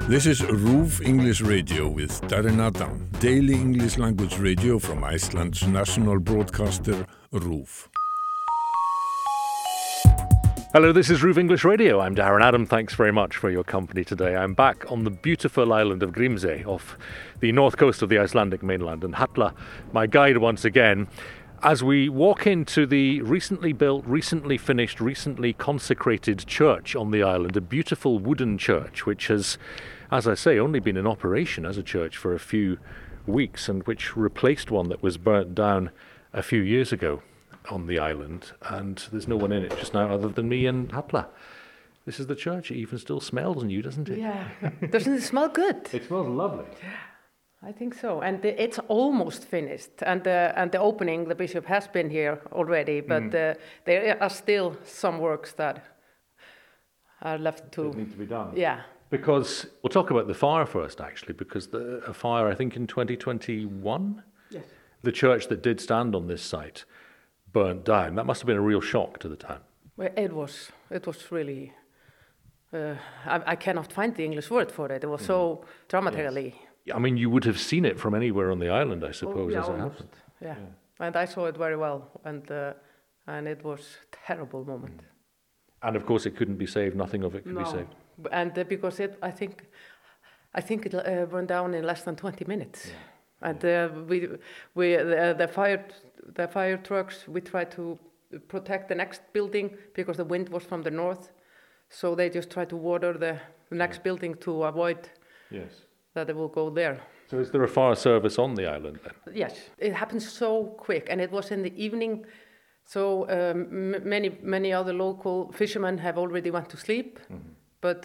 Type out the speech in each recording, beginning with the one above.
This is RÚV English Radio with Darren Adam, daily English language radio from Iceland's national broadcaster, RÚV. Hello, this is RÚV English Radio. I'm Darren Adam. Thanks very much for your company today. I'm back on the beautiful island of Grímsey off the north coast of the Icelandic mainland, and Halla, my guide once again, as we walk into the recently built, recently finished, recently consecrated church on the island, a beautiful wooden church which has, as I say, only been in operation as a church for a few weeks, and which replaced one that was burnt down a few years ago on the island, and there's no one in it just now other than me and Halla. This is the church. It even still smells new, doesn't it? Yeah. Doesn't it smell good? It smells lovely. I think so. And it's almost finished. And the opening, the bishop has been here already, but there are still some works that are left to... That need to be done. Yeah. Because, we'll talk about the fire first, actually, because a fire, I think, in 2021, Yes. the church that did stand on this site burnt down. That must have been a real shock to the town. Well, it was really... I cannot find the English word for it. It was so dramatically... Yes. I mean, you would have seen it from anywhere on the island, I suppose, as it almost. happened. Yeah. And I saw it very well, and it was a terrible moment. And of course, it couldn't be saved. Nothing of it could be No. saved. And because I think it burned down in less than 20 minutes. Yeah. And the fire trucks, we tried to protect the next building because the wind was from the north, so they just tried to water the next building to avoid that it will go there. So is there a fire service on the island then? Yes, it happened so quick, and it was in the evening. So many other local fishermen have already went to sleep, but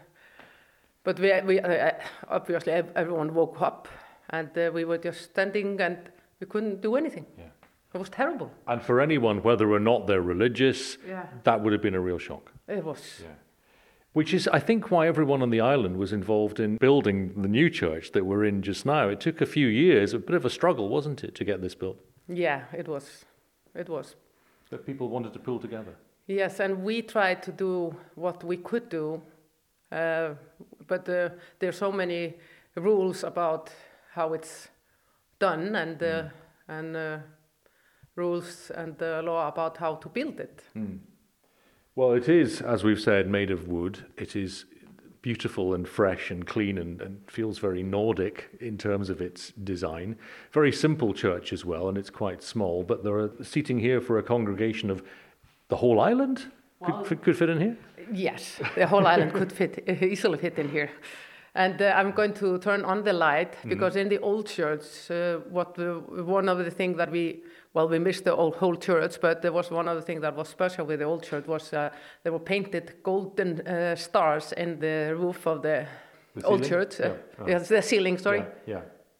we obviously everyone woke up, and we were just standing, and we couldn't do anything. Yeah. It was terrible. And for anyone, whether or not they're religious, Yeah. that would have been a real shock. It was. Yeah. Which is, I think, why everyone on the island was involved in building the new church that we're in just now. It took a few years, a bit of a struggle, wasn't it, to get this built? Yeah, it was. It was. That people wanted to pull together. Yes, and we tried to do what we could do, but there are so many rules about how it's done, and rules and law about how to build it. Well, it is, as we've said, made of wood. It is beautiful and fresh and clean and feels very Nordic in terms of its design. Very simple church as well, and it's quite small, but there are seating here for a congregation of the whole island could fit in here? Yes, the whole island could easily fit in here. And I'm going to turn on the light, because in the old church, one of the things that we missed the whole church, but there was one other thing that was special with the old church was there were painted golden stars in the roof of the old church. Yes, the ceiling, sorry. Yeah.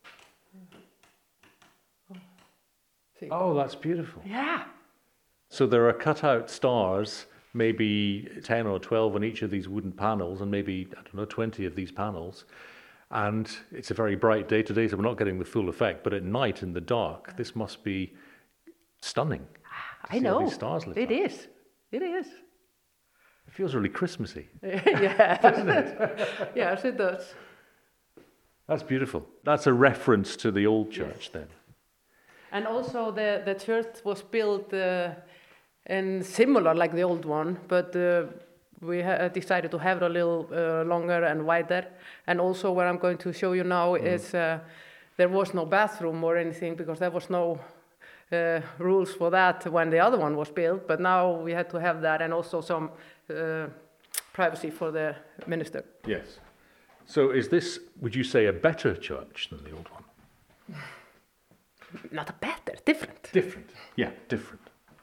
Oh, that's beautiful. Yeah. So there are cut-out stars, maybe 10 or 12 on each of these wooden panels, and maybe, 20 of these panels. And it's a very bright day today, so we're not getting the full effect. But at night, in the dark, this must be stunning. I know. These stars lit it up. is. It is. It feels really Christmassy. Yeah. Doesn't it? Yes, it does. That's beautiful. That's a reference to the old church then. And also the church was built and similar like the old one, but we decided to have it a little longer and wider. And also what I'm going to show you now is there was no bathroom or anything, because there was no rules for that when the other one was built, but now we had to have that, and also some privacy for the minister. Yes. So is this, would you say, a better church than the old one? Not a better, different. Different. Yeah, different.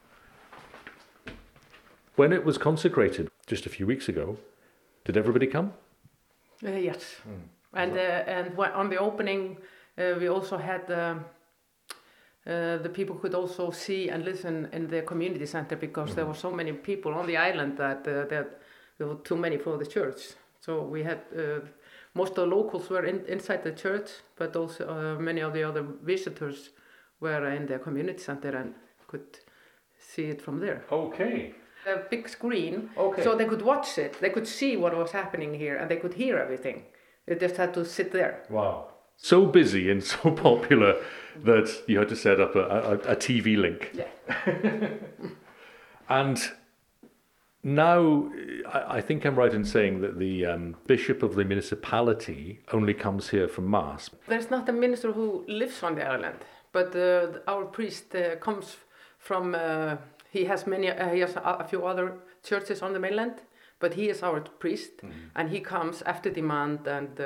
When it was consecrated just a few weeks ago, did everybody come? Yes. And on the opening, we also had the people could also see and listen in the community center, because there were so many people on the island that there were too many for the church. So we had most of the locals were inside the church, but also many of the other visitors were in the community center and could see it from there. Okay. A big screen, Okay. so they could watch it. They could see what was happening here, and they could hear everything. It just had to sit there. Wow. So busy and so popular that you had to set up a TV link. Yeah. And now, I think I'm right in saying that the bishop of the municipality only comes here for Mass. There's not a minister who lives on the island, but our priest comes from. He has a few other churches on the mainland, but he is our priest, and he comes after demand,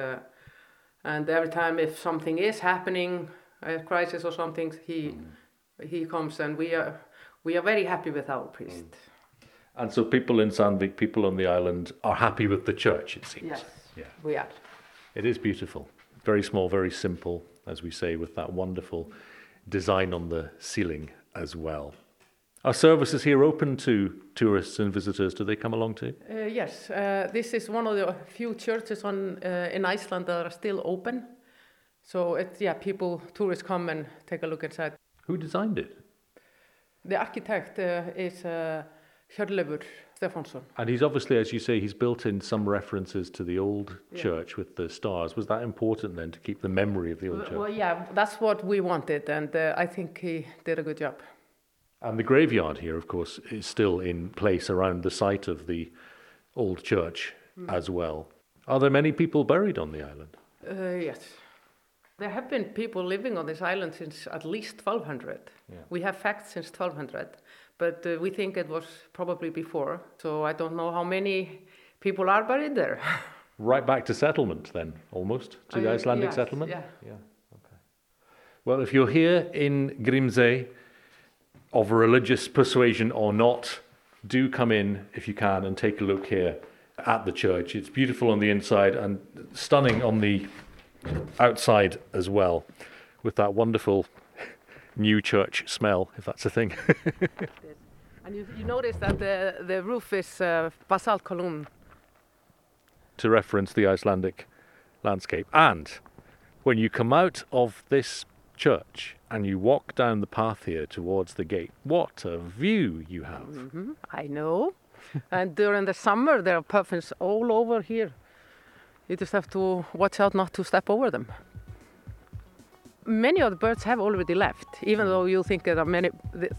and every time if something is happening, a crisis or something, he comes, and we are very happy with our priest. And so people in Sandvík, people on the island, are happy with the church, it seems. Yes, yeah. We are. It is beautiful. Very small, very simple, as we say, with that wonderful design on the ceiling as well. Are services here open to tourists and visitors? Do they come along too? Yes. This is one of the few churches in Iceland that are still open. So, tourists come and take a look inside. Who designed it? The architect is Hjörleifur Stefánsson. And he's obviously, as you say, he's built in some references to the old church with the stars. Was that important then to keep the memory of the old church? Well, yeah, that's what we wanted, and I think he did a good job. And the graveyard here, of course, is still in place around the site of the old church as well. Are there many people buried on the island? Yes. There have been people living on this island since at least 1200. Yeah. We have facts since 1200, but we think it was probably before. So I don't know how many people are buried there. Right back to settlement then, almost, to the Icelandic settlement? Yeah. Okay. Well, if you're here in Grímsey, of religious persuasion or not, do come in if you can and take a look here at the church. It's beautiful on the inside and stunning on the outside as well, with that wonderful new church smell, if that's a thing. And you notice that the roof is basalt column. To reference the Icelandic landscape. And when you come out of this church and you walk down the path here towards the gate, what a view you have. Mm-hmm. I know. And during the summer there are puffins all over here. You just have to watch out not to step over them. Many of the birds have already left, even though you think there are many.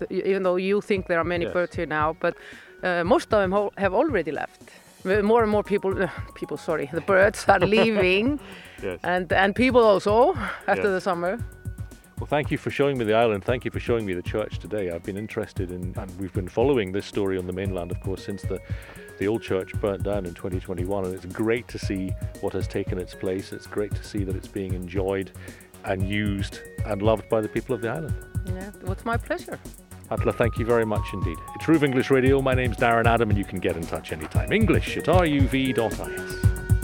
Birds here now, but most of them have already left. More and more the birds are leaving, yes. and people also after the summer. Well, thank you for showing me the island. Thank you for showing me the church today. I've been interested in, and we've been following this story on the mainland, of course, since the old church burnt down in 2021, and it's great to see what has taken its place. It's great to see that it's being enjoyed and used and loved by the people of the island. Yeah, well, it's my pleasure. Halla, thank you very much indeed. It's RÚV English Radio. My name's Darren Adam, and you can get in touch anytime. English@ruv.is.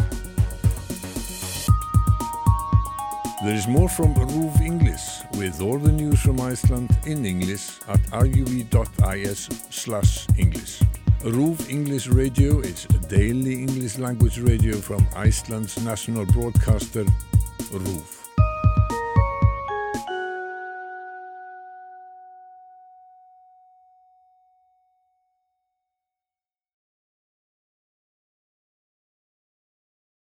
There is more from RÚV English with all the news from Iceland in English at ruv.is/English. RÚV English Radio is a daily English language radio from Iceland's national broadcaster, RÚV.